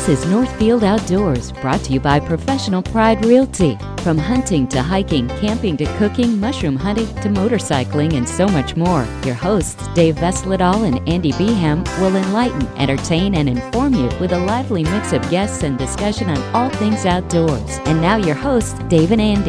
This is Northfield Outdoors, brought to you by Professional Pride Realty. From hunting to hiking, camping to cooking, mushroom hunting to motorcycling, and so much more. Your hosts, Dave Vesledal and Andy Beham, will enlighten, entertain, and inform you with a lively mix of guests and discussion on all things outdoors. And now your hosts, Dave and Andy.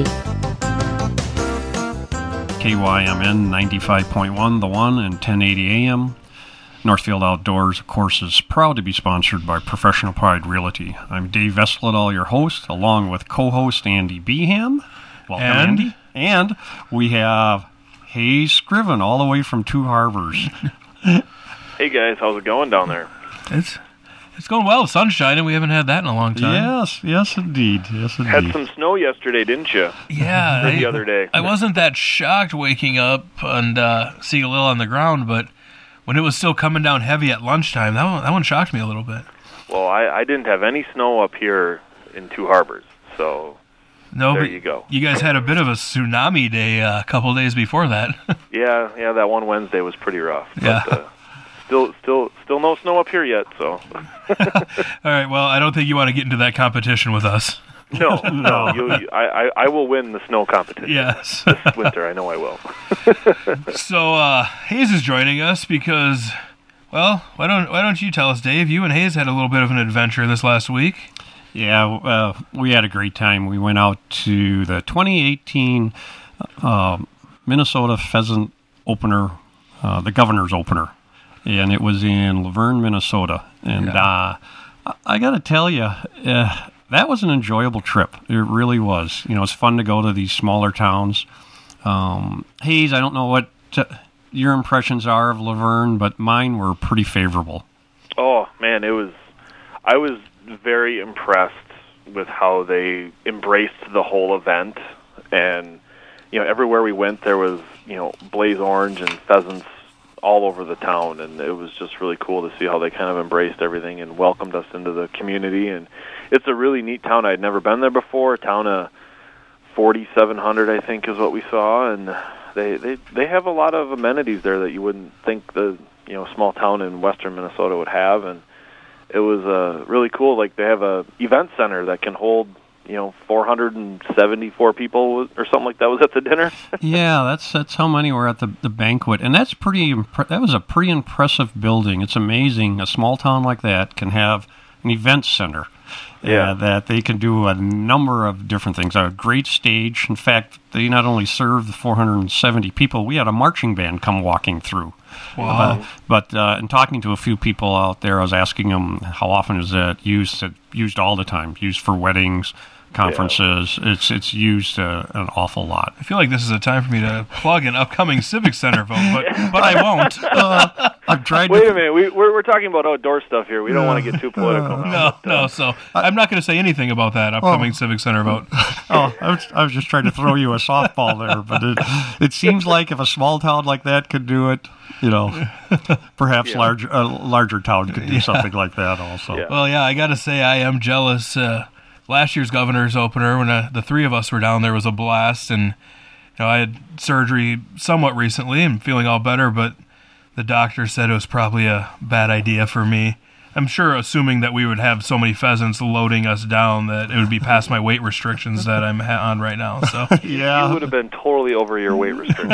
KYMN 95.1, The One, and 1080 AM. Northfield Outdoors, of course, is proud to be sponsored by Professional Pride Realty. I'm Dave Vesledal, your host, along with co-host Andy Beham. Welcome, Andy. And we have Hayes Scriven, all the way from Two Harbors. Hey, guys. How's it going down there? It's going well. The sun's shining. We haven't had that in a long time. Yes, indeed. Had some snow yesterday, didn't you? Yeah. The other day. I wasn't that shocked waking up and seeing a little on the ground, but when it was still coming down heavy at lunchtime, that one shocked me a little bit. Well, I didn't have any snow up here in Two Harbors, so there you go. You guys had a bit of a tsunami day a couple days before that. Yeah, that one Wednesday was pretty rough. Yeah. But, still no snow up here yet, so. All right, well, I don't think you want to get into that competition with us. No. I will win the snow competition. Yes. This winter, I know I will. So Hayes is joining us because, well, why don't you tell us, Dave? You and Hayes had a little bit of an adventure this last week. Yeah, we had a great time. We went out to the 2018 Minnesota Pheasant Opener, the Governor's Opener, and it was in Luverne, Minnesota. And I got to tell you, that was an enjoyable trip. It really was. You know, it's fun to go to these smaller towns. Hayes, I don't know what your impressions are of Luverne, but mine were pretty favorable. Oh, man, I was very impressed with how they embraced the whole event. And, you know, everywhere we went, there was, you know, blaze orange and pheasants all over the town, and it was just really cool to see how they kind of embraced everything and welcomed us into the community. And it's a really neat town. I'd never been there before. A town of 4,700, I think, is what we saw, and they have a lot of amenities there that you wouldn't think the small town in western Minnesota would have. And it was really cool. Like, they have a event center that can hold 474 people or something like that was at the dinner. Yeah, that's how many were at the banquet, and that's that was a pretty impressive building. It's amazing a small town like that can have an event center. Yeah, that they can do a number of different things. A great stage. In fact, they not only served the 470 people, we had a marching band come walking through. Wow. But in talking to a few people out there, I was asking them how often is that used. Used all the time. Used for weddings, conferences. Yeah. It's used an awful lot. I feel like this is a time for me to plug an upcoming Civic Center vote, but I won't. I've tried. Wait a minute, we're talking about outdoor stuff here. We don't want to get too political now. No. So I'm not going to say anything about that upcoming Civic Center vote. I was just trying to throw you a softball there, but it seems like if a small town like that could do it, perhaps a larger town could do something like that also. Yeah. Well, I got to say I am jealous. Last year's Governor's Opener, when the three of us were down there, was a blast, and I had surgery somewhat recently and feeling all better, but the doctor said it was probably a bad idea for me. I'm sure assuming that we would have so many pheasants loading us down that it would be past my weight restrictions that I'm on right now. So You would have been totally over your weight restrictions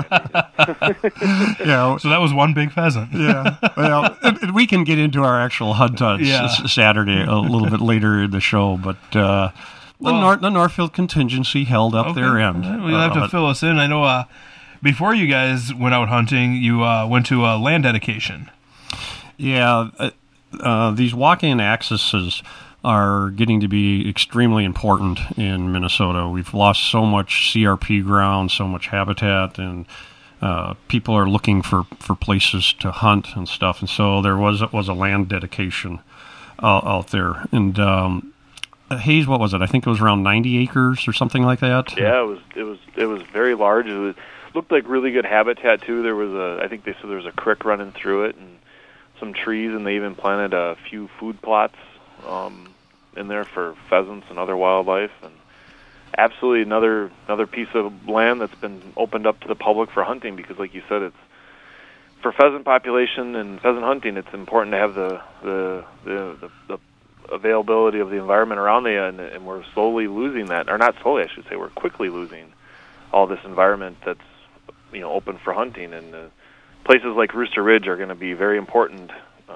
there. So that was one big pheasant. Yeah. Well, we can get into our actual hunt Saturday a little bit later in the show, but the Northfield contingency held up their end. We'll have to fill us in. I know before you guys went out hunting, you went to a land dedication. Yeah, these walk-in accesses are getting to be extremely important in Minnesota. We've lost so much CRP ground, so much habitat, and people are looking for places to hunt and stuff. And so there was a land dedication out there. And Hayes, what was it? I think it was around 90 acres or something like that. Yeah, it was very large. It looked like really good habitat too. I think they said there was a creek running through it and some trees, and they even planted a few food plots in there for pheasants and other wildlife. And absolutely another piece of land that's been opened up to the public for hunting, because, like you said, it's for pheasant population and pheasant hunting. It's important to have the availability of the environment around you, and we're slowly losing that, or not slowly, I should say, we're quickly losing all this environment that's open for hunting, and places like Rooster Ridge are going to be very important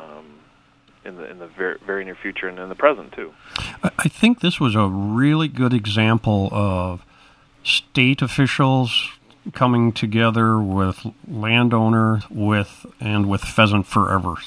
in the very, very near future and in the present too. I think this was a really good example of state officials coming together with landowner with Pheasant Forevers.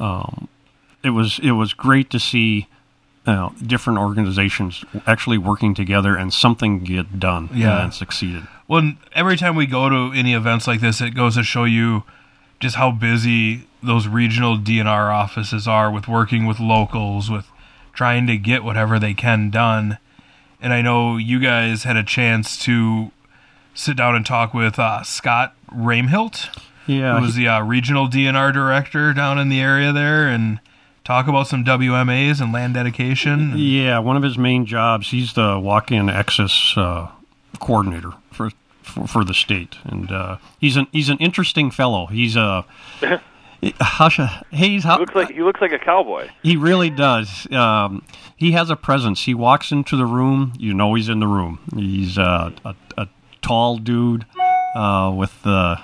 It was great to see different organizations actually working together and something get done and succeeded. Well, every time we go to any events like this, it goes to show you just how busy those regional DNR offices are with working with locals, with trying to get whatever they can done. And I know you guys had a chance to sit down and talk with Scott Raimhilt, who was the regional DNR director down in the area there, and talk about some WMAs and land dedication. Yeah, one of his main jobs, he's the walk-in access coordinator for the state, and he's an interesting fellow. He's a he looks like a cowboy. He really does. He has a presence. He walks into the room, he's in the room. He's a tall dude with the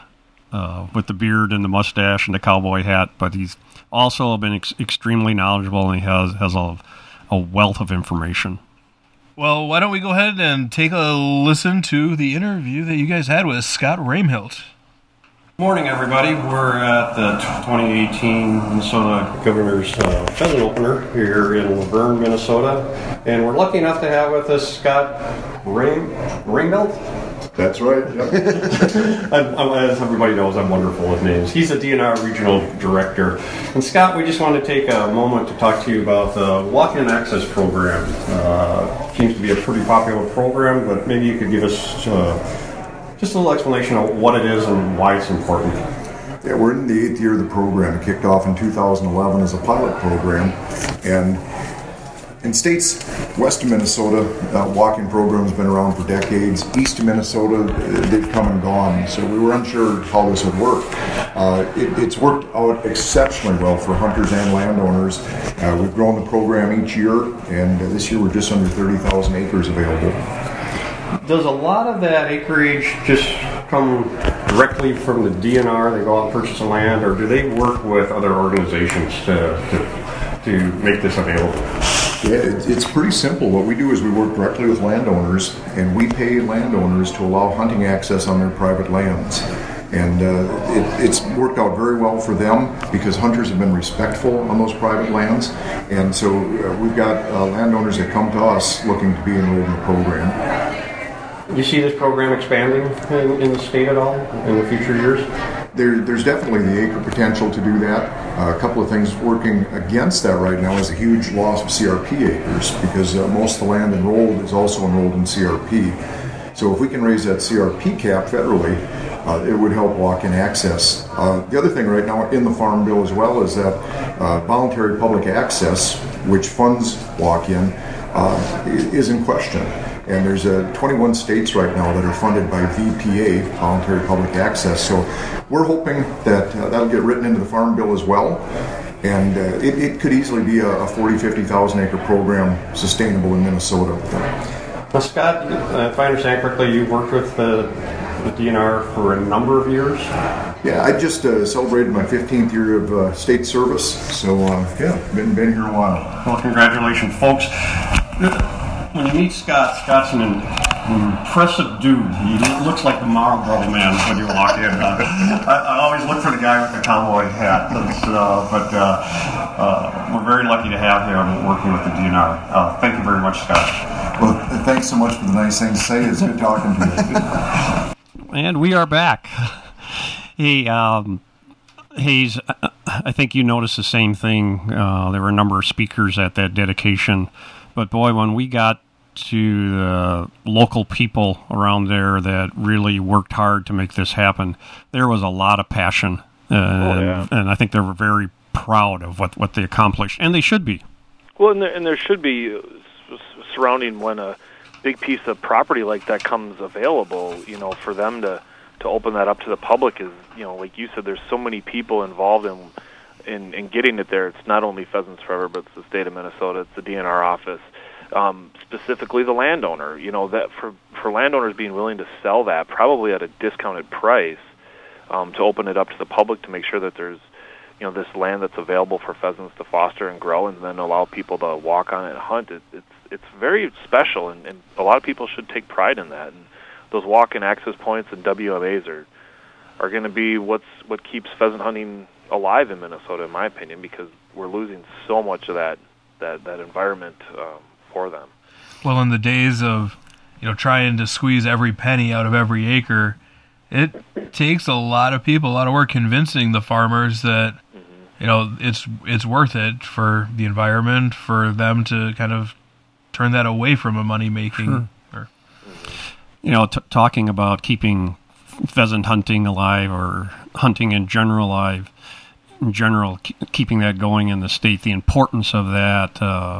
beard and the mustache and the cowboy hat, but he's also been extremely knowledgeable, and he has a wealth of information. Well, why don't we go ahead and take a listen to the interview that you guys had with Scott Raimhilt. Morning, everybody. We're at the 2018 Minnesota Governor's Pheasant Opener here in Luverne, Minnesota, and we're lucky enough to have with us Scott Raimhilt. That's right. Yep. As everybody knows, I'm wonderful with names. He's the DNR Regional Director. And Scott, we just want to take a moment to talk to you about the Walk-In Access Program. Seems to be a pretty popular program, but maybe you could give us just a little explanation of what it is and why it's important. Yeah, we're in the 8th year of the program. It kicked off in 2011 as a pilot program, and in states west of Minnesota, walk-in programs have been around for decades. East of Minnesota, they've come and gone, so we were unsure how this would work. It's worked out exceptionally well for hunters and landowners. We've grown the program each year, and this year we're just under 30,000 acres available. Does a lot of that acreage just come directly from the DNR? They go out and purchase the land, or do they work with other organizations to make this available? Yeah, it's pretty simple. What we do is we work directly with landowners, and we pay landowners to allow hunting access on their private lands. And it's worked out very well for them because hunters have been respectful on those private lands. And so we've got landowners that come to us looking to be enrolled in the program. Do you see this program expanding in the state at all in the future years? There's definitely the acre potential to do that. A couple of things working against that right now is a huge loss of CRP acres because most of the land enrolled is also enrolled in CRP. So if we can raise that CRP cap federally, it would help walk-in access. The other thing right now in the Farm Bill as well is that voluntary public access, which funds walk-in, is in question. And there's 21 states right now that are funded by VPA, Voluntary Public Access. So we're hoping that that'll get written into the Farm Bill as well. And it could easily be a 40, 50,000 acre program sustainable in Minnesota. Now, Scott, if I understand correctly, you've worked with the DNR for a number of years? Yeah, I just celebrated my 15th year of state service. So, been here a while. Well, congratulations, folks. When you meet Scott, Scott's an impressive dude. He looks like the Marlboro Man when you walk in. I always look for the guy with the cowboy hat. But we're very lucky to have him working with the DNR. Thank you very much, Scott. Well, thanks so much for the nice things to say. It's good talking to you. And we are back. Hey, Hayes, I think you noticed the same thing. There were a number of speakers at that dedication. But boy, when we got to the local people around there that really worked hard to make this happen, there was a lot of passion. And I think they were very proud of what they accomplished. And they should be. Well, and there should be surrounding when a big piece of property like that comes available, for them to open that up to the public is, like you said, there's so many people involved in getting it there, it's not only Pheasants Forever, but it's the state of Minnesota, it's the DNR office, specifically the landowner. That for landowners being willing to sell that probably at a discounted price, to open it up to the public, to make sure that there's this land that's available for pheasants to foster and grow, and then allow people to walk on it and hunt. It's very special, and a lot of people should take pride in that. And those walk-in access points and WMAs are going to be what keeps pheasant hunting alive in Minnesota, in my opinion, because we're losing so much of that environment for them. Well, in the days of trying to squeeze every penny out of every acre, it takes a lot of people, a lot of work convincing the farmers that it's worth it for the environment, for them to kind of turn that away from a money making. Sure. Talking about keeping pheasant hunting alive, or hunting in general, keeping that going in the state, the importance of that,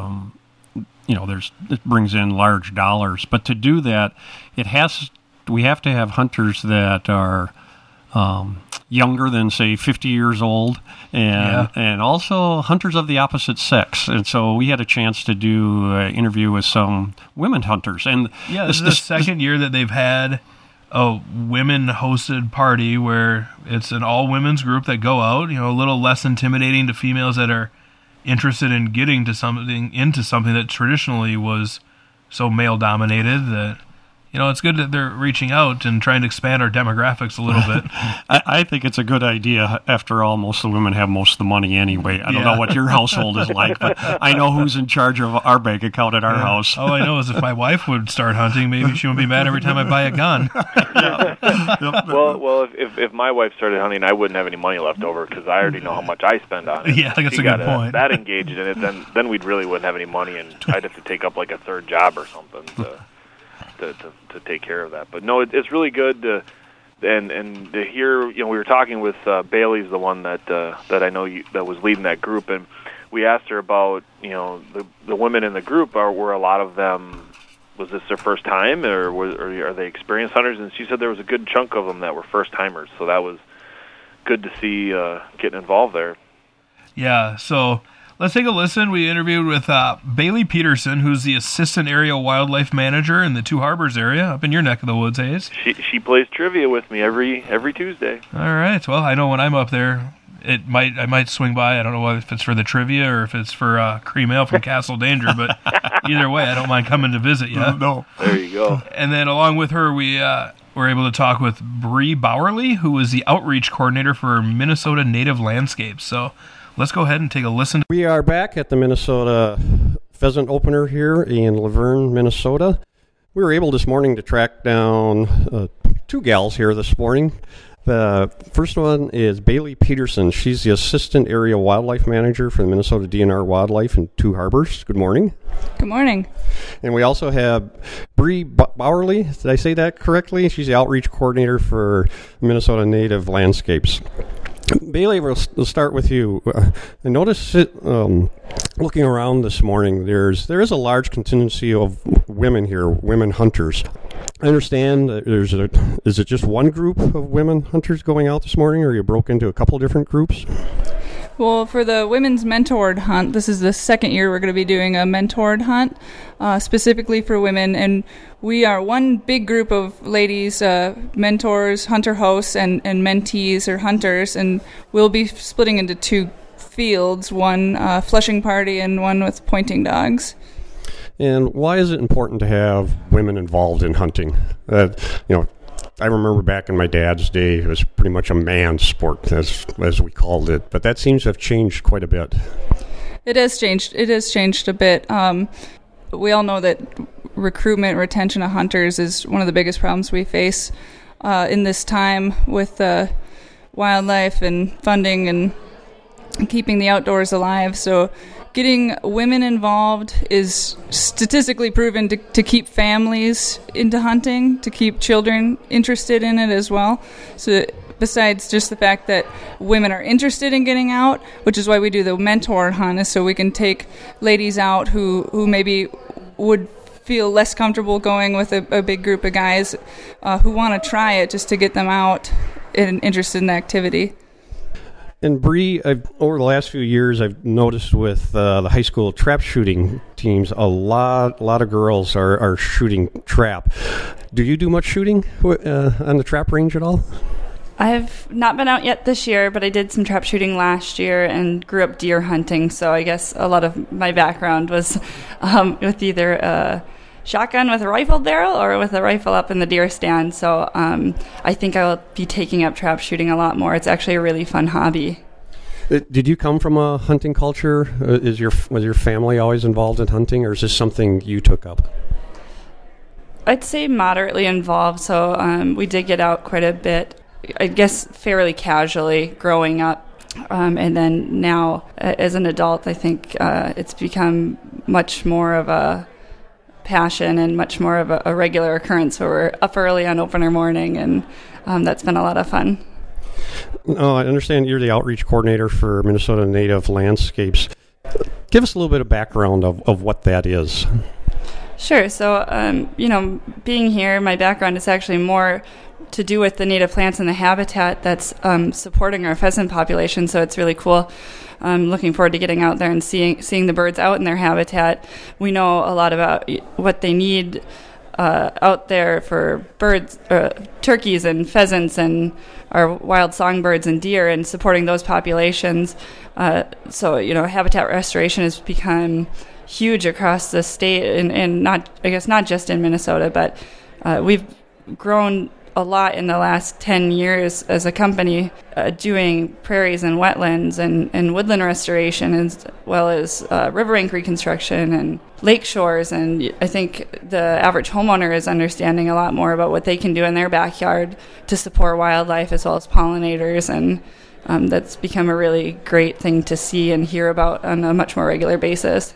it brings in large dollars. But to do that, we have to have hunters that are younger than, say, 50 years old, and also hunters of the opposite sex. And so we had a chance to do an interview with some women hunters. And this is the second year that they've had a women-hosted party where it's an all-women's group that go out, a little less intimidating to females that are interested in getting into something that traditionally was so male-dominated. That it's good that they're reaching out and trying to expand our demographics a little bit. I think it's a good idea. After all, most of the women have most of the money anyway. I don't know what your household is like, but I know who's in charge of our bank account at our house. All I know is if my wife would start hunting, maybe she wouldn't be mad every time I buy a gun. Well, if my wife started hunting, I wouldn't have any money left over, because I already know how much I spend on it. Yeah, that's a good point. That engaged in it, then we really wouldn't have any money, and I'd have to take up like a third job or something to take care of that. But no, it's really good to hear. We were talking with Bailey's the one that I know that was leading that group, and we asked her about the women in the group. Were a lot of them, was this their first time, or are they experienced hunters? And she said there was a good chunk of them that were first timers. So that was good to see getting involved there. Yeah. So let's take a listen. We interviewed with Bailey Peterson, who's the Assistant Area Wildlife Manager in the Two Harbors area, up in your neck of the woods, Hayes. She plays trivia with me every Tuesday. All right. Well, I know when I'm up there, I might swing by. I don't know if it's for the trivia or if it's for cream ale from Castle Danger, but either way, I don't mind coming to visit you. No. There you go. And then along with her, we were able to talk with Bree Bowerly, who is the Outreach Coordinator for Minnesota Native Landscapes. So let's go ahead and take a listen. We are back at the Minnesota Pheasant Opener here in Laverne, Minnesota. We were able this morning to track down two gals here this morning. The first one is Bailey Peterson. She's the Assistant Area Wildlife Manager for the Minnesota DNR Wildlife in Two Harbors. Good morning. Good morning. And we also have Bree Bowerly. Did I say that correctly? She's the Outreach Coordinator for Minnesota Native Landscapes. Bailey, we'll start with you. I noticed looking around this morning, there is a large contingency of women here, women hunters. I understand that is it just one group of women hunters going out this morning, or you broke into a couple different groups? Well, for the women's mentored hunt, this is the second year we're going to be doing a mentored hunt specifically for women, and we are one big group of ladies, mentors, hunter hosts, and mentees or hunters, and we'll be splitting into two fields, one flushing party and one with pointing dogs. And why is it important to have women involved in hunting? I remember back in my dad's day, it was pretty much a man's sport, as we called it. But that seems to have changed quite a bit. It has changed. It has changed a bit. We all know that recruitment, retention of hunters is one of the biggest problems we face in this time with wildlife and funding and keeping the outdoors alive. So getting women involved is statistically proven to keep families into hunting, to keep children interested in it as well. So besides just the fact that women are interested in getting out, which is why we do the mentor hunt, is so we can take ladies out who maybe would feel less comfortable going with a big group of guys who want to try it, just to get them out and interested in the activity. And Bree, over the last few years, I've noticed with the high school trap shooting teams, a lot of girls are shooting trap. Do you do much shooting on the trap range at all? I've not been out yet this year, but I did some trap shooting last year and grew up deer hunting. So I guess a lot of my background was with either a shotgun with a rifled barrel or with a rifle up in the deer stand. So I think I will be taking up trap shooting a lot more. It's actually a really fun hobby. Did you come from a hunting culture? Was your family always involved in hunting, or is this something you took up? I'd say moderately involved. So we did get out quite a bit. I guess fairly casually growing up. And then now, as an adult, I think it's become much more of a passion and much more of a regular occurrence where we're up early on opener morning, and that's been a lot of fun. Oh, I understand you're the outreach coordinator for Minnesota Native Landscapes. Give us a little bit of background of what that is. Sure. So, being here, my background is actually more to do with the native plants and the habitat that's supporting our pheasant population. So it's really cool. I'm looking forward to getting out there and seeing the birds out in their habitat. We know a lot about what they need out there for birds, turkeys and pheasants and our wild songbirds and deer, and supporting those populations. So habitat restoration has become huge across the state, and not just in Minnesota, but we've grown a lot in the last 10 years as a company, doing prairies and wetlands and woodland restoration, as well as riverbank reconstruction and lake shores. And I think the average homeowner is understanding a lot more about what they can do in their backyard to support wildlife as well as pollinators. And that's become a really great thing to see and hear about on a much more regular basis.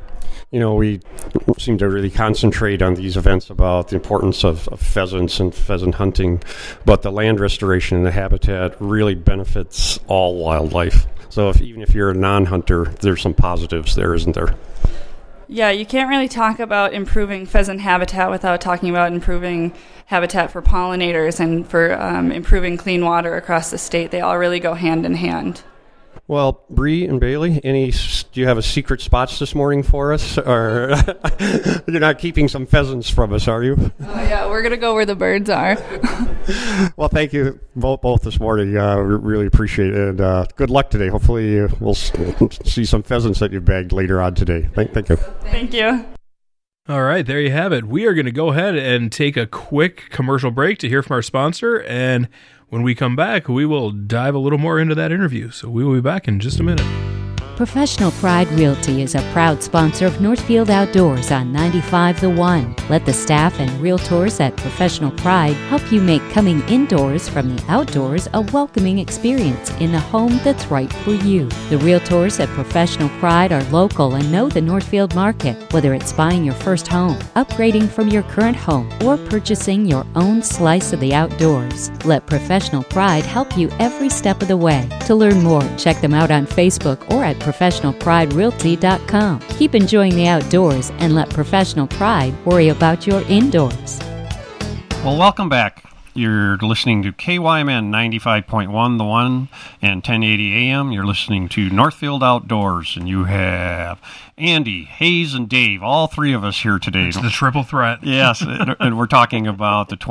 We seem to really concentrate on these events about the importance of pheasants and pheasant hunting, but the land restoration and the habitat really benefits all wildlife. So even if you're a non-hunter, there's some positives there, isn't there? Yeah, you can't really talk about improving pheasant habitat without talking about improving habitat for pollinators and for improving clean water across the state. They all really go hand in hand. Well, Bree and Bailey, do you have a secret spots this morning for us? Or you're not keeping some pheasants from us, are you? Oh, yeah, we're going to go where the birds are. Well, thank you both this morning. We really appreciate it. And good luck today. Hopefully we'll see some pheasants that you bagged later on today. Thank you. Thank you. All right, there you have it. We are going to go ahead and take a quick commercial break to hear from our sponsor, and when we come back, we will dive a little more into that interview. So we will be back in just a minute. Professional Pride Realty is a proud sponsor of Northfield Outdoors on 95 The One. Let the staff and realtors at Professional Pride help you make coming indoors from the outdoors a welcoming experience in a home that's right for you. The realtors at Professional Pride are local and know the Northfield market. Whether it's buying your first home, upgrading from your current home, or purchasing your own slice of the outdoors, let Professional Pride help you every step of the way. To learn more, check them out on Facebook or at ProfessionalPrideRealty.com. Keep enjoying the outdoors and let Professional Pride worry about your indoors. Well, welcome back. You're listening to KYMN 95.1 The One and 1080 AM. You're listening to Northfield Outdoors, and you have Andy, Hayes, and Dave, all three of us here today. It's the triple threat. Yes, and we're talking about the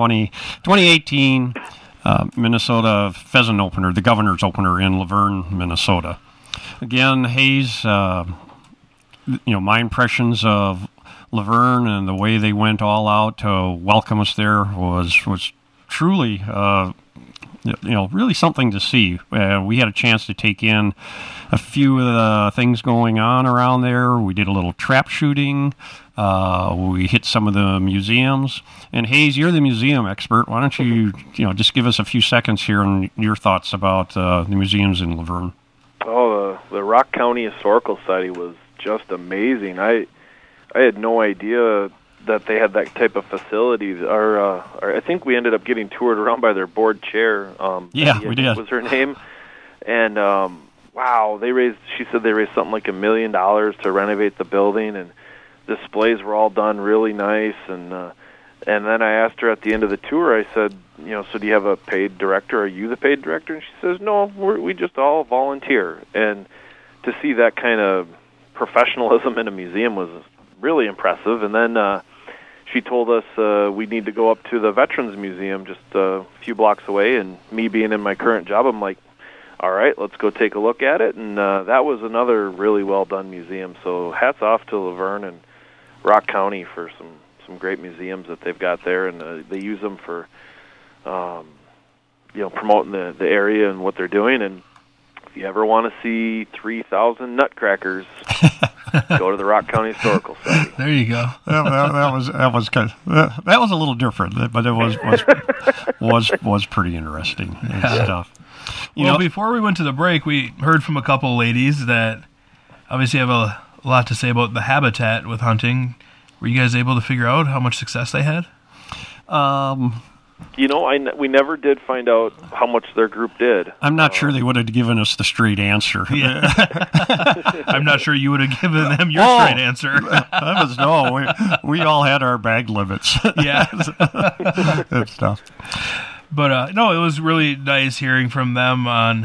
2018 Minnesota Pheasant Opener, the Governor's Opener in Laverne, Minnesota. Again, Hayes, my impressions of Laverne and the way they went all out to welcome us there was truly, really something to see. We had a chance to take in a few of the things going on around there. We did a little trap shooting. We hit some of the museums. And Hayes, you're the museum expert. Why don't you, just give us a few seconds here on your thoughts about the museums in Laverne? Oh, the Rock County Historical Society was just amazing. I had no idea that they had that type of facility. I think we ended up getting toured around by their board chair. We did. Was her name? And wow, she said they raised something like $1 million to renovate the building, and displays were all done really nice. And And then I asked her at the end of the tour, I said, so do you have a paid director? Are you the paid director? And she says, no, we just all volunteer. And to see that kind of professionalism in a museum was really impressive. And then she told us we need to go up to the Veterans Museum just a few blocks away. And me being in my current job, I'm like, all right, let's go take a look at it. And that was another really well-done museum. So hats off to Laverne and Rock County for some great museums that they've got there, and they use them for promoting the area and what they're doing. And if you ever want to see 3,000 nutcrackers, go to the Rock County Historical Society. There you go. that was kind of, that was a little different, but it was pretty interesting and stuff. Before we went to the break, we heard from a couple ladies that obviously have a lot to say about the habitat with hunting. Were you guys able to figure out how much success they had? We never did find out how much their group did. I'm not sure they would have given us the straight answer. Yeah. I'm not sure you would have given them your straight answer. We all had our bag limits. Yeah. and stuff. But, it was really nice hearing from them on,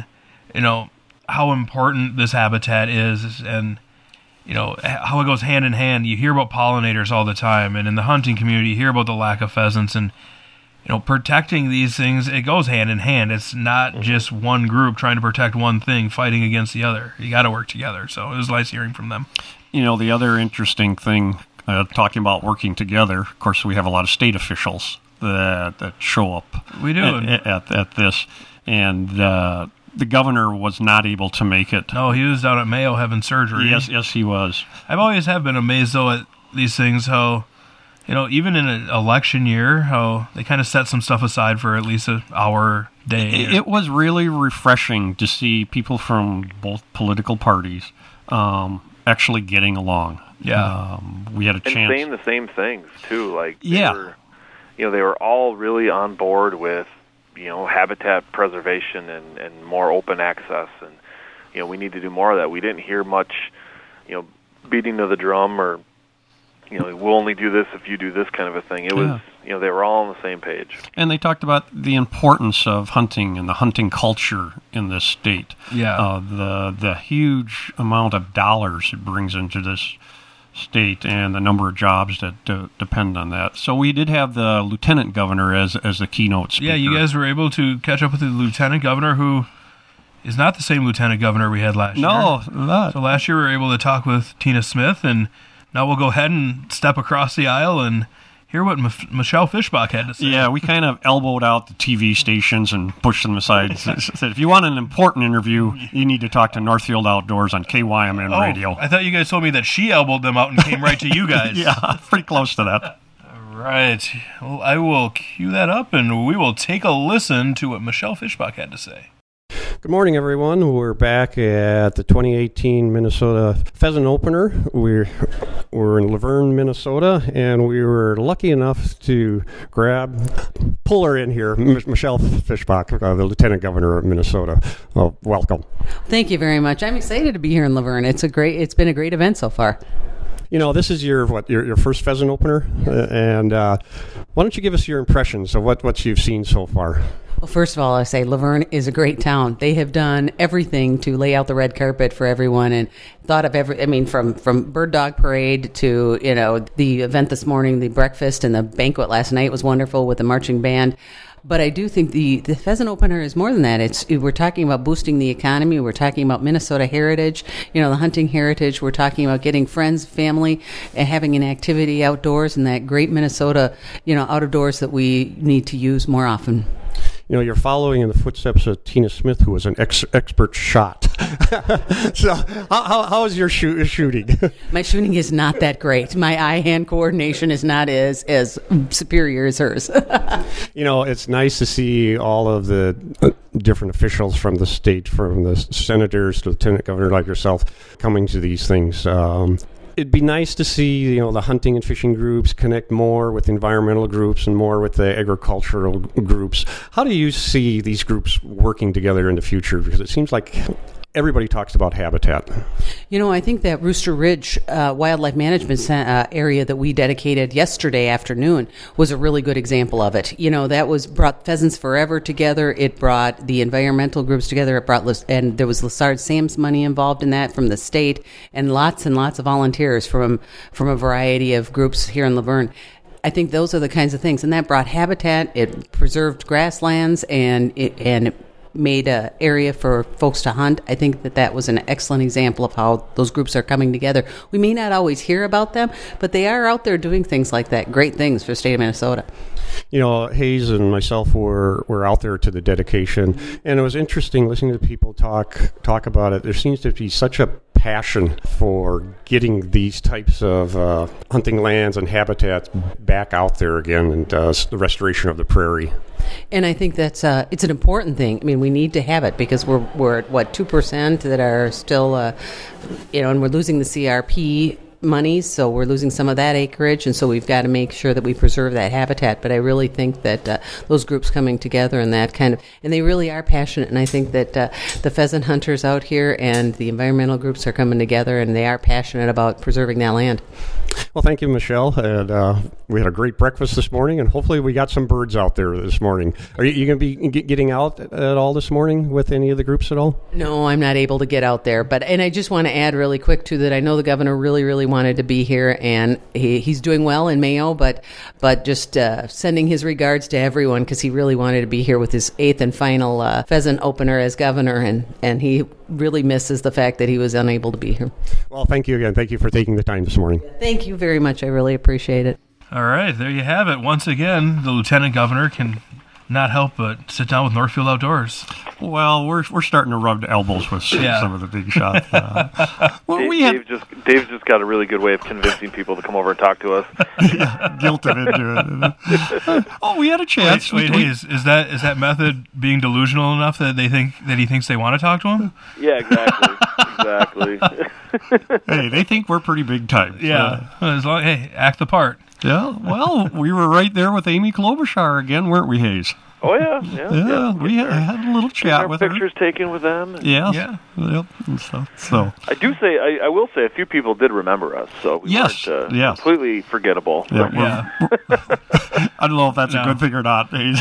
how important this habitat is and, how it goes hand in hand. You hear about pollinators all the time, and in the hunting community, you hear about the lack of pheasants, and, protecting these things, it goes hand in hand. It's not just one group trying to protect one thing, fighting against the other. You got to work together, so it was nice hearing from them. The other interesting thing, talking about working together, of course, we have a lot of state officials that show up. We do. At this, and the governor was not able to make it. No, he was down at Mayo having surgery. Yes, he was. I've always have been amazed, though, at these things, how, even in an election year, how they kind of set some stuff aside for at least an hour day. It was really refreshing to see people from both political parties actually getting along. Yeah. We had a chance. And saying the same things, too. Like, they were all really on board with habitat preservation and more open access, and we need to do more of that. We didn't hear much beating of the drum or we'll only do this if you do this kind of a thing. It was they were all on the same page. And they talked about the importance of hunting and the hunting culture in this state. Yeah. The huge amount of dollars it brings into this state and the number of jobs that depend on that. So we did have the lieutenant governor as the keynote speaker. Yeah, you guys were able to catch up with the lieutenant governor, who is not the same lieutenant governor we had last year. No, not. So last year we were able to talk with Tina Smith, and now we'll go ahead and step across the aisle and hear what Michelle Fischbach had to say. Yeah, we kind of elbowed out the TV stations and pushed them aside. Said, if you want an important interview, you need to talk to Northfield Outdoors on KYMN Radio. I thought you guys told me that she elbowed them out and came right to you guys. Yeah, pretty close to that. All right. Well, I will cue that up, and we will take a listen to what Michelle Fischbach had to say. Good morning, everyone. We're back at the 2018 Minnesota Pheasant Opener. We're in Laverne, Minnesota, and we were lucky enough to pull her in here, Michelle Fischbach, the Lieutenant Governor of Minnesota. Well, welcome. Thank you very much. I'm excited to be here in Laverne. It's been a great event so far. This is your first Pheasant Opener, and why don't you give us your impressions of what you've seen so far? Well, first of all, I say Laverne is a great town. They have done everything to lay out the red carpet for everyone and thought of from Bird Dog Parade to, the event this morning, the breakfast and the banquet last night was wonderful with the marching band. But I do think the Pheasant Opener is more than that. We're talking about boosting the economy. We're talking about Minnesota heritage, the hunting heritage. We're talking about getting friends, family, and having an activity outdoors and that great Minnesota, out of doors that we need to use more often. You're following in the footsteps of Tina Smith, who was an expert shot. So how is your shooting? My shooting is not that great. My eye-hand coordination is not as superior as hers. It's nice to see all of the different officials from the state, from the senators to lieutenant governor like yourself, coming to these things. It'd be nice to see, the hunting and fishing groups connect more with environmental groups and more with the agricultural groups. How do you see these groups working together in the future? Because it seems like everybody talks about habitat. I think that Rooster Ridge Wildlife Management area that we dedicated yesterday afternoon was a really good example of it. That brought Pheasants Forever together. It brought the environmental groups together. And there was Lessard Sam's money involved in that from the state, and lots of volunteers from a variety of groups here in Laverne. I think those are the kinds of things, and that brought habitat. It preserved grasslands, and it made an area for folks to hunt. I think that was an excellent example of how those groups are coming together. We may not always hear about them, but they are out there doing things like that, great things for the state of Minnesota. Hayes and myself were out there to the dedication, and it was interesting listening to people talk about it. There seems to be such a passion for getting these types of hunting lands and habitats back out there again, and the restoration of the prairie. And I think that's it's an important thing. I mean, we need to have it because we're at 2% that are still, and we're losing the CRP money, so we're losing some of that acreage, and so we've got to make sure that we preserve that habitat. But I really think that those groups coming together and they really are passionate, and I think that the pheasant hunters out here and the environmental groups are coming together, and they are passionate about preserving that land. Well, thank you, Michelle. And we had a great breakfast this morning, and hopefully we got some birds out there this morning. Are you going to be getting out at all this morning with any of the groups at all? No, I'm not able to get out there. And I just want to add really quick, too, that I know the governor really, really wanted to be here, and he's doing well in Mayo, but just sending his regards to everyone because he really wanted to be here with his 8th and final pheasant opener as governor, and he really misses the fact that he was unable to be here. Well, thank you again. Thank you for taking the time this morning. Thank you very much. I really appreciate it. All right, there you have it. Once again, the lieutenant governor can not help but sit down with Northfield Outdoors. Well, we're starting to rub elbows with some of the big shots. Dave's just got a really good way of convincing people to come over and talk to us. Guilt him into it. We had a chance. Wait, is that method being delusional enough that he thinks they want to talk to him? Yeah, exactly. Hey, they think we're pretty big time. Yeah, act the part. Yeah, well, we were right there with Amy Klobuchar again, weren't we, Hayes? Oh, yeah. We had a little chat with her. Pictures taken with them. Yes. Yeah. Yep. And so. I will say a few people did remember us, so we weren't completely forgettable. Yeah. I don't know if that's a good thing or not, Hayes.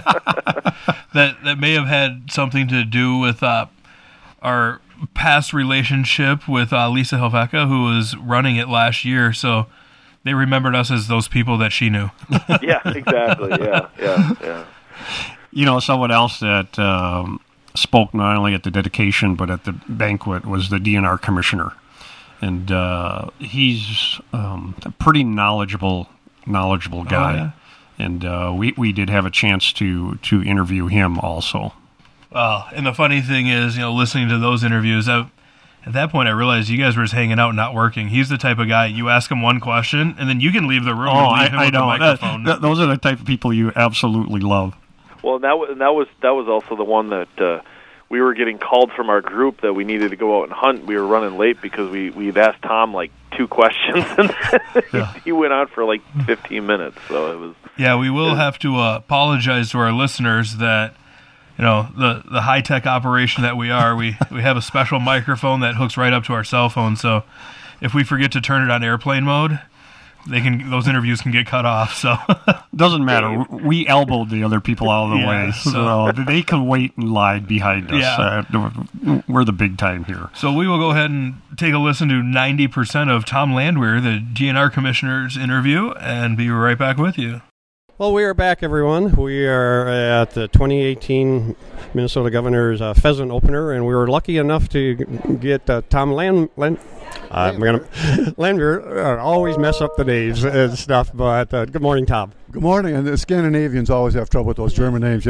That may have had something to do with our past relationship with Lisa Helveka, who was running it last year, so they remembered us as those people that she knew. Yeah, exactly. Yeah. Someone else that spoke not only at the dedication but at the banquet was the DNR commissioner. And he's a pretty knowledgeable guy. Oh, yeah. And we did have a chance to interview him also. And the funny thing is, listening to those interviews, at that point, I realized you guys were just hanging out, not working. He's the type of guy, you ask him one question, and then you can leave the room and leave him with the microphone. Those are the type of people you absolutely love. Well, that was also the one that we were getting called from our group that we needed to go out and hunt. We were running late because we'd asked Tom like 2 questions, and he went on for like 15 minutes. So it was. Yeah, we will have to apologize to our listeners that. The high-tech operation that we are, we have a special microphone that hooks right up to our cell phone, so if we forget to turn it on airplane mode, those interviews can get cut off. So doesn't matter. We elbowed the other people out of the way, so they can wait and lie behind us. Yeah. We're the big time here. So we will go ahead and take a listen to 90% of Tom Landwehr, the DNR commissioner's interview, and be right back with you. Well, we are back, everyone. We are at the 2018 Minnesota Governor's Pheasant Opener, and we were lucky enough to get Tom Landwehr. Always mess up the names and stuff, but good morning, Tom. Good morning, and the Scandinavians always have trouble with those German names,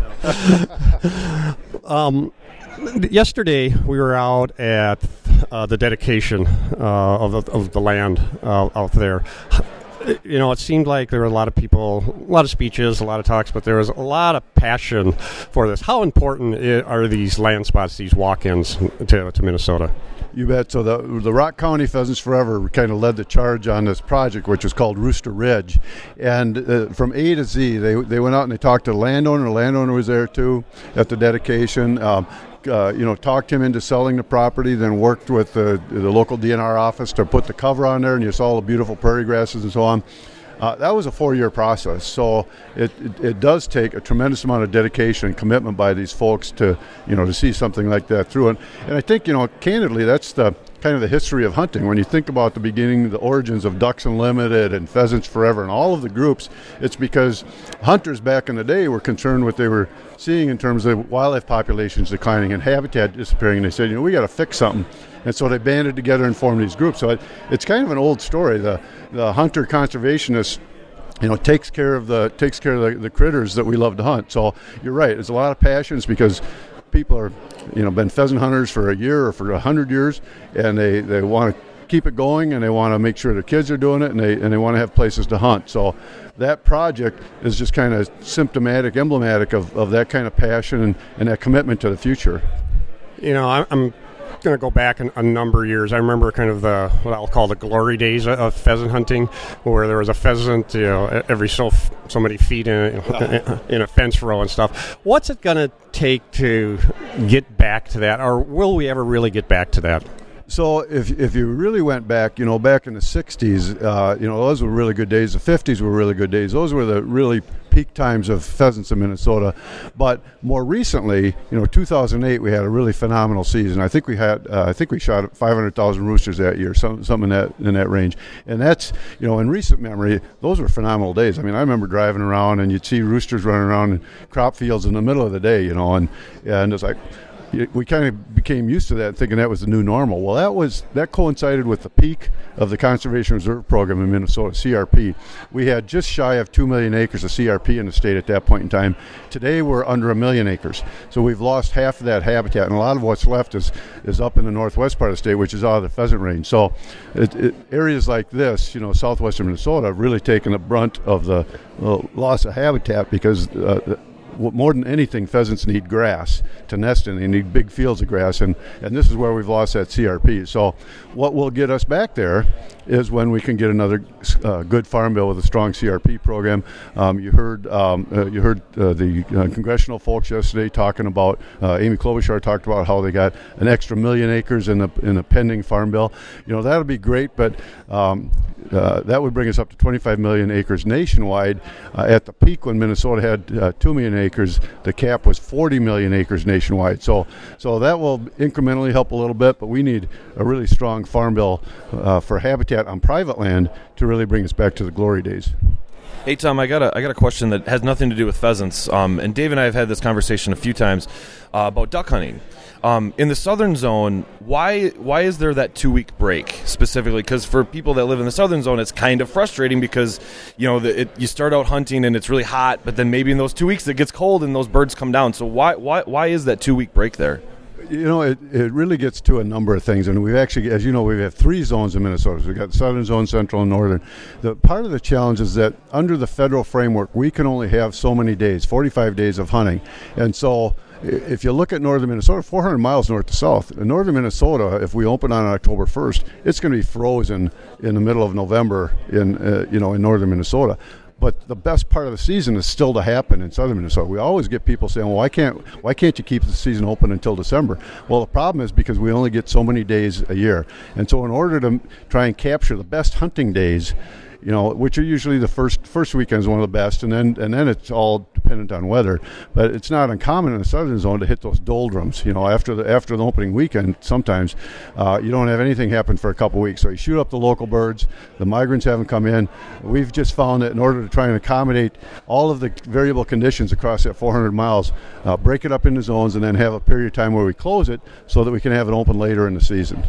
Yesterday, we were out at the dedication of the land out there. It seemed like there were a lot of people, a lot of speeches, a lot of talks, but there was a lot of passion for this. How important are these land spots, these walk-ins to Minnesota? You bet. So the Rock County Pheasants Forever kind of led the charge on this project, which was called Rooster Ridge. And from A to Z, they went out and they talked to the landowner. The landowner was there, too, at the dedication. talked him into selling the property, then worked with the local DNR office to put the cover on there, and you saw the beautiful prairie grasses and so on. That was a 4-year process, so it does take a tremendous amount of dedication and commitment by these folks to see something like that through. And I think, candidly, that's the kind of the history of hunting. When you think about the beginning, the origins of Ducks Unlimited and Pheasants Forever and all of the groups, it's because hunters back in the day were concerned with what they were seeing in terms of wildlife populations declining and habitat disappearing, and they said, we got to fix something. And so they banded together and formed these groups. So it's kind of an old story. The hunter conservationist, takes care of the critters that we love to hunt. So you're right. There's a lot of passions because people are, been pheasant hunters for a year or for 100 years, and they want to keep it going, and they want to make sure their kids are doing it, and they want to have places to hunt. So that project is just kind of symptomatic, emblematic of that kind of passion and that commitment to the future. I'm going to go back a number of years. I remember kind of what I'll call the glory days of pheasant hunting, where there was a pheasant, every so many feet in a fence row and stuff. What's it going to take to get back to that, or will we ever really get back to that? So if you really went back, back in the 60s, those were really good days. The 50s were really good days. Those were the really peak times of pheasants in Minnesota. But more recently, 2008, we had a really phenomenal season. I think we shot 500,000 roosters that year, something in that range. And that's, in recent memory, those were phenomenal days. I mean, I remember driving around and you'd see roosters running around in crop fields in the middle of the day, and it's like, we kind of became used to that, thinking that was the new normal. Well, that coincided with the peak of the Conservation Reserve Program in Minnesota, CRP. We had just shy of 2 million acres of CRP in the state at that point in time. Today, we're under 1 million acres. So we've lost half of that habitat, and a lot of what's left is up in the northwest part of the state, which is out of the pheasant range. So areas like this, southwestern Minnesota, have really taken the brunt of the loss of habitat because more than anything, pheasants need grass to nest in. They need big fields of grass, and this is where we've lost that CRP. So what will get us back there is when we can get another good farm bill with a strong CRP program. You heard the congressional folks yesterday talking about, Amy Klobuchar talked about how they got an extra 1 million acres in the pending farm bill. That'll be great, but that would bring us up to 25 million acres nationwide. At the peak when Minnesota had 2 million acres, the cap was 40 million acres nationwide. So that will incrementally help a little bit, but we need a really strong farm bill for habitat on private land to really bring us back to the glory days. Hey Tom, I got a question that has nothing to do with pheasants. And Dave and I have had this conversation a few times about duck hunting. In the southern zone, why is there that 2-week break specifically? Because for people that live in the southern zone, it's kind of frustrating because you start out hunting and it's really hot, but then maybe in those 2 weeks it gets cold and those birds come down. So why is that 2-week break there? It really gets to a number of things, and we've actually, as you know, we have 3 zones in Minnesota. So we've got southern zone, central, and northern. Part of the challenge is that under the federal framework, we can only have so many days, 45 days of hunting. And so if you look at northern Minnesota, 400 miles north to south, in northern Minnesota, if we open on October 1st, it's going to be frozen in the middle of November in northern Minnesota. But the best part of the season is still to happen in southern Minnesota. We always get people saying, well, why can't you keep the season open until December? Well, the problem is because we only get so many days a year. And so in order to try and capture the best hunting days, which are usually the first weekend is one of the best, and then it's all dependent on weather. But it's not uncommon in the southern zone to hit those doldrums. After the opening weekend, sometimes you don't have anything happen for a couple weeks. So you shoot up the local birds. The migrants haven't come in. We've just found that in order to try and accommodate all of the variable conditions across that 400 miles, break it up into zones, and then have a period of time where we close it so that we can have it open later in the season.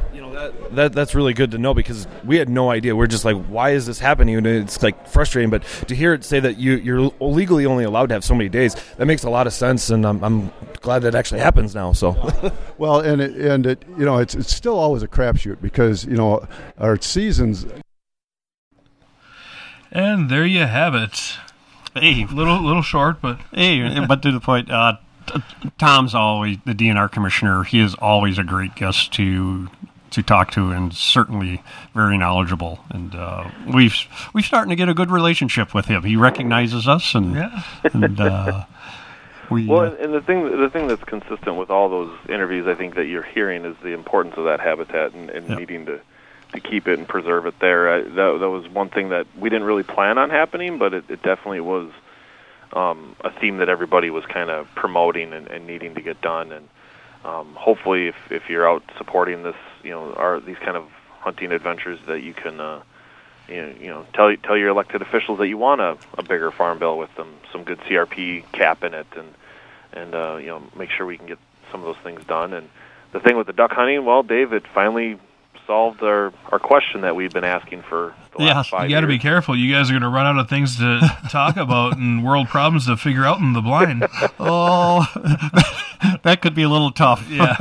That's really good to know because we had no idea. We're just like, why is this happening? And it's like frustrating. But to hear it say that you're legally only allowed to have so many days, that makes a lot of sense. And I'm glad that actually happens now. So, well, it's still always a crapshoot because our seasons. And there you have it. Hey, little short, but but to the point. Tom's always the DNR commissioner. He is always a great guest to talk to, and certainly very knowledgeable. And we're starting to get a good relationship with him. He recognizes us, and Well, and the thing that's consistent with all those interviews, I think, that you're hearing is the importance of that habitat and needing to keep it and preserve it there. That was one thing that we didn't really plan on happening, but it definitely was a theme that everybody was kind of promoting and needing to get done. And hopefully, if you're out supporting this, these kind of hunting adventures, that you can tell your elected officials that you want a bigger farm bill with some good CRP cap in it, and make sure we can get some of those things done. And the thing with the duck hunting, well, Dave, it finally solved our question that we've been asking for the last 5 years. You got to be careful. You guys are going to run out of things to talk about and world problems to figure out in the blind. Oh, that could be a little tough. Yeah.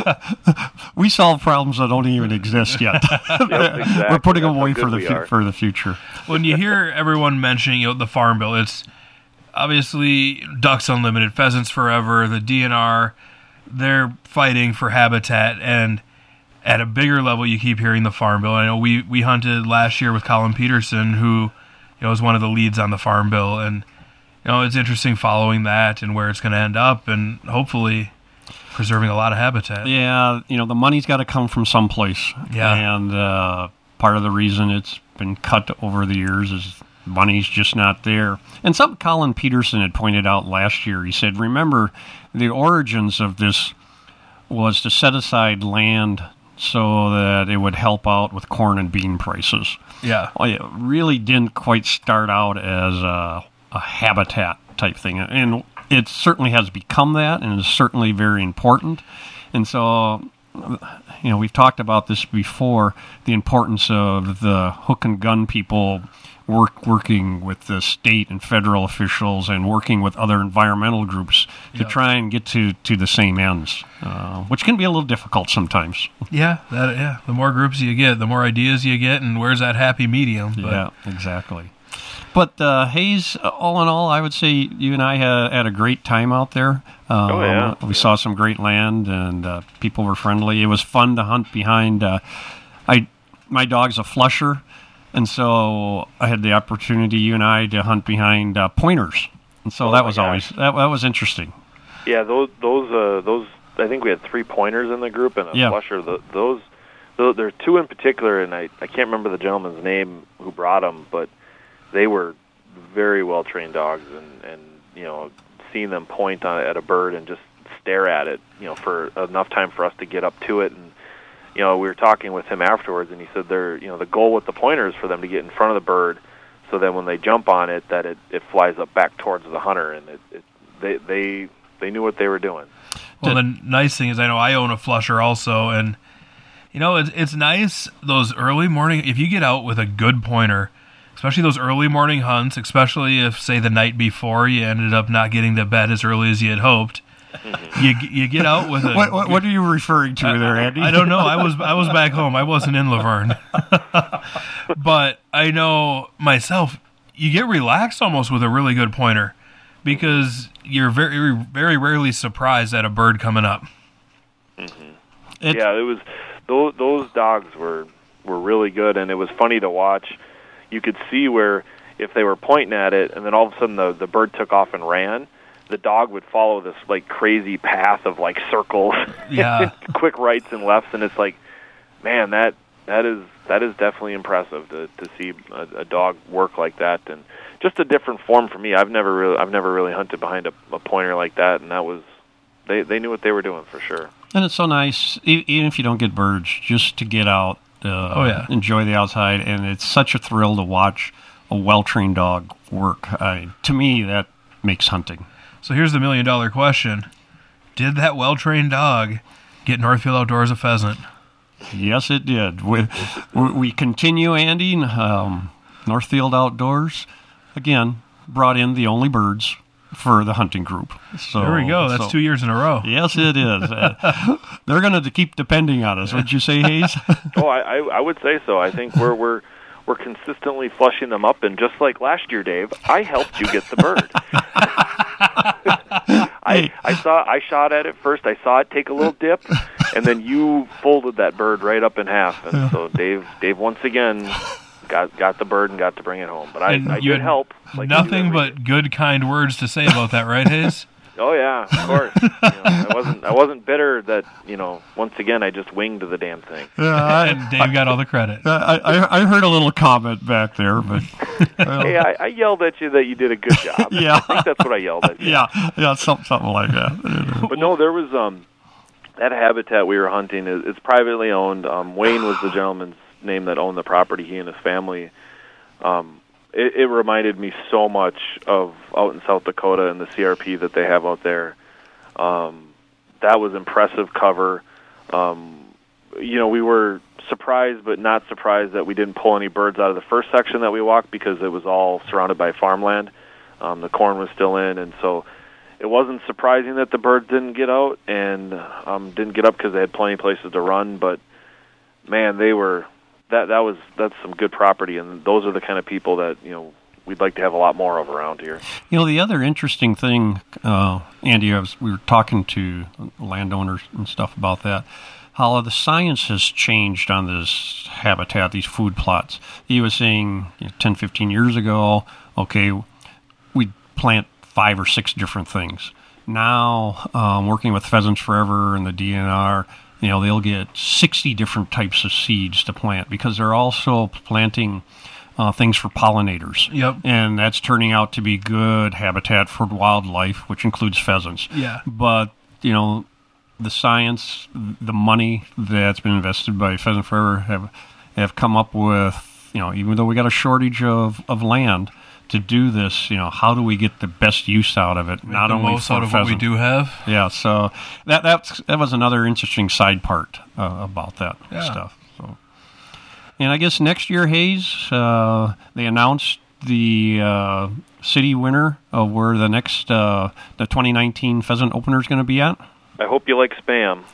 We solve problems that don't even exist yet. Exactly. We're putting them That's away how for good the future. When you hear everyone mentioning the farm bill, it's obviously Ducks Unlimited, Pheasants Forever, the DNR. They're fighting for habitat, and at a bigger level, you keep hearing the farm bill. I know we hunted last year with Colin Peterson, who is one of the leads on the farm bill, and it's interesting following that and where it's going to end up, and hopefully preserving a lot of habitat. Yeah, the money's got to come from someplace. Yeah, and part of the reason it's been cut over the years is money's just not there. And something Colin Peterson had pointed out last year, he said, remember, the origins of this was to set aside land so that it would help out with corn and bean prices. Yeah. It really didn't quite start out as a habitat type thing. And it certainly has become that, and is certainly very important. And so, we've talked about this before, the importance of the hook and gun people working with the state and federal officials and working with other environmental groups to try and get to the same ends, which can be a little difficult sometimes. Yeah, the more groups you get, the more ideas you get, and where's that happy medium? But. Yeah, exactly. But Hayes, all in all, I would say you and I had a great time out there. We saw some great land, and people were friendly. It was fun to hunt behind. My dog's a flusher. And so I had the opportunity, you and I, to hunt behind pointers, and so that was always that was interesting. Yeah, those I think we had 3 pointers in the group and a flusher. Those there are 2 in particular, and I can't remember the gentleman's name who brought them, but they were very well trained dogs, and seeing them point at a bird and just stare at it, for enough time for us to get up to it. And we were talking with him afterwards, and he said the goal with the pointer is for them to get in front of the bird, so that when they jump on it, that it flies up back towards the hunter, and they knew what they were doing. Well, the nice thing is, I know I own a flusher also, and it's nice those early morning, if you get out with a good pointer, especially those early morning hunts, especially if, say, the night before you ended up not getting to bed as early as you had hoped. You get out with a... What are you referring to there, Andy? I don't know. I was back home. I wasn't in Laverne. But I know myself, you get relaxed almost with a really good pointer, because you're very, very rarely surprised at a bird coming up. Mm-hmm. It was... Those dogs were really good, and it was funny to watch. You could see where if they were pointing at it, and then all of a sudden the bird took off and ran, the dog would follow this crazy path of circles, quick rights and lefts, and it's man, that is definitely impressive to see a dog work like that, and just a different form for me. I've never really hunted behind a pointer like that, and that was they knew what they were doing for sure. And it's so nice, even if you don't get birds, just to get out, enjoy the outside, and it's such a thrill to watch a well-trained dog work. To me, that makes hunting. So here's the $1 million question. Did that well-trained dog get Northfield Outdoors a pheasant? Yes, it did. We continue, Andy. Northfield Outdoors, again, brought in the only birds for the hunting group. So there we go. That's 2 years in a row. Yes, it is. They're going to keep depending on us. Would you say, Hayes? I would say so. I think we're consistently flushing them up, and just like last year, Dave, I helped you get the bird. I shot at it first. I saw it take a little dip, and then you folded that bird right up in half. And so Dave once again got the bird and got to bring it home. But I did help. Nothing but good, kind words to say about that, right, Hayes? Oh yeah, of course. I wasn't bitter that once again I just winged the damn thing. And Dave got all the credit. I heard a little comment back there, but hey, I yelled at you that you did a good job. Yeah, I think that's what I yelled at you. Yeah, something like that. But no, there was that habitat we were hunting. It's privately owned. Wayne was the gentleman's name that owned the property. He and his family. It reminded me so much of out in South Dakota and the CRP that they have out there. That was impressive cover. We were surprised but not surprised that we didn't pull any birds out of the first section that we walked because it was all surrounded by farmland. The corn was still in, and so it wasn't surprising that the birds didn't get out and didn't get up because they had plenty of places to run. But man, they were. That's some good property, and those are the kind of people that we'd like to have a lot more of around here. The other interesting thing, Andy, we were talking to landowners and stuff about that, how the science has changed on this habitat, these food plots. He was saying 10, 15 years ago, okay, we'd plant 5 or 6 different things. Now, working with Pheasants Forever and the DNR, they'll get 60 different types of seeds to plant because they're also planting things for pollinators. Yep. And that's turning out to be good habitat for wildlife, which includes pheasants. Yeah. But, the science, the money that's been invested by Pheasant Forever have come up with, even though we got a shortage of land to do this, how do we get the best use out of it? Not only most out of what we do have. Yeah, so that was another interesting side part about that stuff. So, and I guess next year, Hayes, they announced the city winner of where the next the 2019 pheasant opener is going to be at. I hope you like Spam.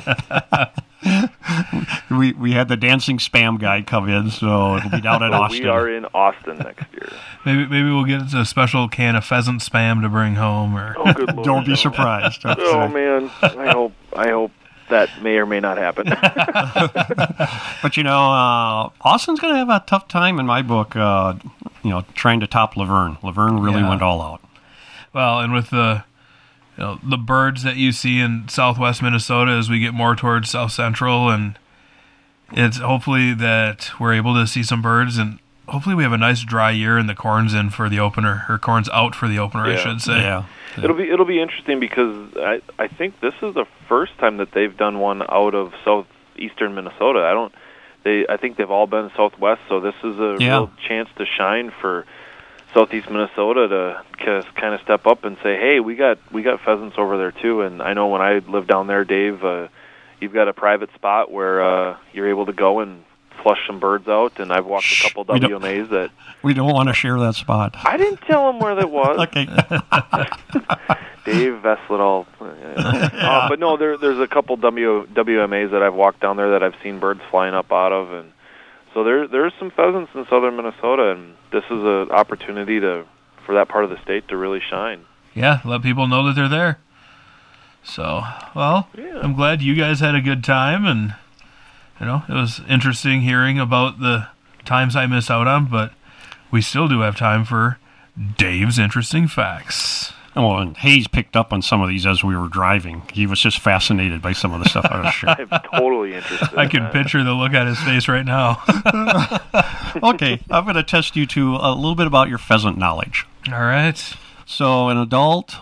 We had the dancing Spam guy come in, so it'll be down at Austin. We are in Austin next year. Maybe we'll get a special can of pheasant Spam to bring home. Or good Lord, don't be surprised. Oh man, I hope that may or may not happen. But Austin's going to have a tough time in my book. Trying to top Laverne. Laverne really went all out. Well, and with the birds that you see in southwest Minnesota as we get more towards south central, and it's hopefully that we're able to see some birds, and hopefully we have a nice dry year and the corn's in for the opener, or corn's out for the opener, I should say. Yeah. It'll be interesting because I think this is the first time that they've done one out of southeastern Minnesota. I think they've all been southwest, so this is a real chance to shine for southeast Minnesota to kind of step up and say, hey, we got pheasants over there too. And I know when I lived down there, Dave, you've got a private spot where you're able to go and flush some birds out, and I've walked a couple WMAs that... We don't want to share that spot. I didn't tell him where that was. Okay. Dave Vesledal. But no, there's a couple WMAs that I've walked down there that I've seen birds flying up out of, and so there's some pheasants in southern Minnesota, and this is an opportunity for that part of the state to really shine. Yeah, let people know that they're there. So, I'm glad you guys had a good time, and it was interesting hearing about the times I missed out on, but we still do have time for Dave's interesting facts. Well, and Hayes picked up on some of these as we were driving. He was just fascinated by some of the stuff I was sharing. I'm totally interested. I can picture the look on his face right now. Okay, I'm going to test you two a little bit about your pheasant knowledge. All right. So, an adult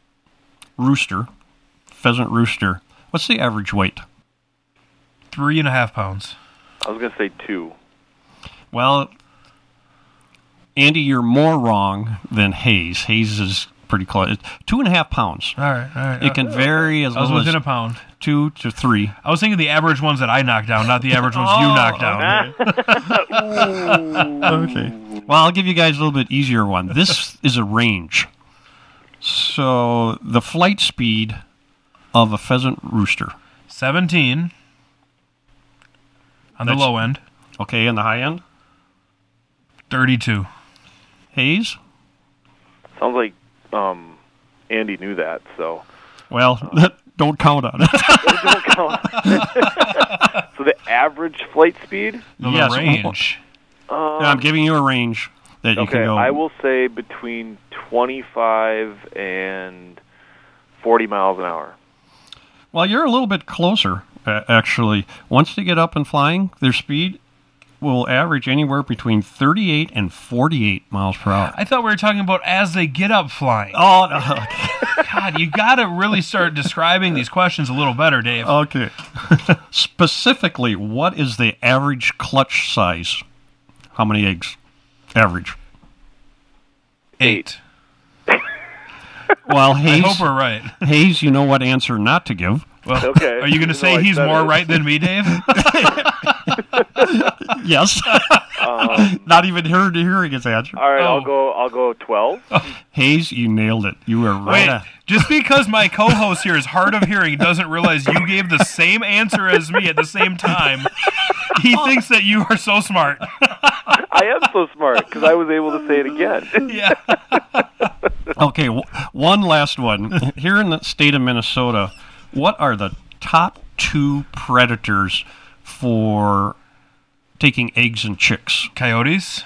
pheasant rooster, what's the average weight? 3.5 pounds. I was going to say 2. Well, Andy, you're more wrong than Hayes. Hayes is pretty close. 2.5 pounds. All right. It can vary as I was little within as a pound. 2 to 3. I was thinking the average ones that I knocked down, not the average ones you knocked down. Okay. Well, I'll give you guys a little bit easier one. This is a range. So the flight speed of a pheasant rooster. 17 on the low end. Okay, and the high end? 32. Hayes? Sounds like Andy knew that, so... Well, don't count on it. Don't count. So the average flight speed? No, the range. I'm giving you a range that you can go... I will say between 25 and 40 miles an hour. Well, you're a little bit closer, actually. Once they get up and flying, their speed will average anywhere between 38 and 48 miles per hour. I thought we were talking about as they get up flying. Oh, no. God, you got to really start describing these questions a little better, Dave. Okay. Specifically, what is the average clutch size? How many eggs? Average. 8. Well, I Hayes, hope we're right. Hayes, you know what answer not to give. Well, Okay. are you going to say he's more right than me, Dave? Yes. Not even hearing his answer. All right, Oh. I'll go 12. Hayes, you nailed it. You were right. Wait, just because my co-host here is hard of hearing doesn't realize you gave the same answer as me at the same time. He thinks that you are so smart. I am so smart because I was able to say it again. Yeah. Okay, one last one. Here in the state of Minnesota, what are the top 2 predators for taking eggs and chicks? Coyotes.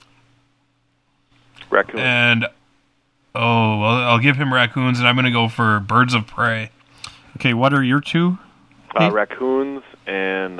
Raccoon. And, well, I'll give him raccoons, and I'm going to go for birds of prey. Okay, what are your 2? Raccoons and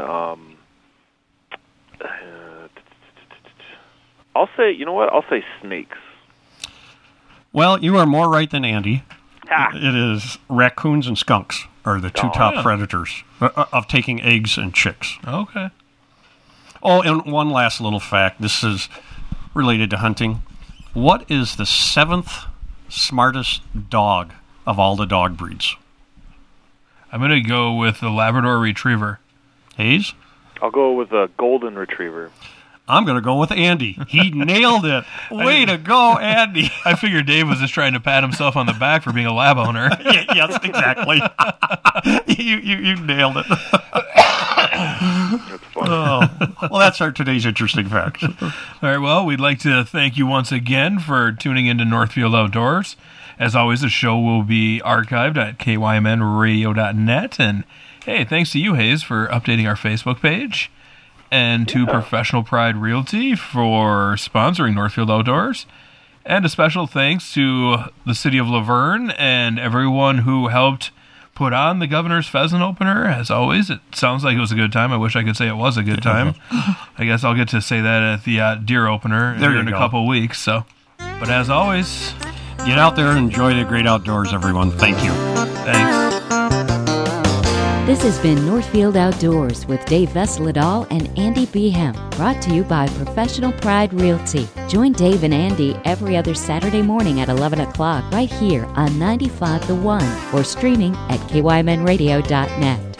I'll say, you know what? I'll say snakes. Well, you are more right than Andy. Ha! It is raccoons and skunks are the 2 top yeah. predators of taking eggs and chicks. Okay. Oh, and one last little fact. This is related to hunting. What is the 7th smartest dog of all the dog breeds? I'm going to go with the Labrador Retriever. Hayes? I'll go with a golden retriever. I'm going to go with Andy. He nailed it. Way to go, Andy. I figured Dave was just trying to pat himself on the back for being a lab owner. Yes, exactly. you nailed it. That's fun. Well, that's our today's interesting fact. All right, well, we'd like to thank you once again for tuning into Northfield Outdoors. As always, the show will be archived at kymnradio.net. And, hey, thanks to you, Hayes, for updating our Facebook page. And to Professional Pride Realty for sponsoring Northfield Outdoors. And a special thanks to the city of Laverne and everyone who helped put on the Governor's Pheasant Opener. As always, it sounds like it was a good time. I wish I could say it was a good time. I guess I'll get to say that at the Deer Opener in a couple weeks. So, but as always, get out there and enjoy the great outdoors, everyone. Thank you. Thanks. This has been Northfield Outdoors with Dave Vesledal and Andy Behem, brought to you by Professional Pride Realty. Join Dave and Andy every other Saturday morning at 11 o'clock right here on 95 The One or streaming at kymnradio.net.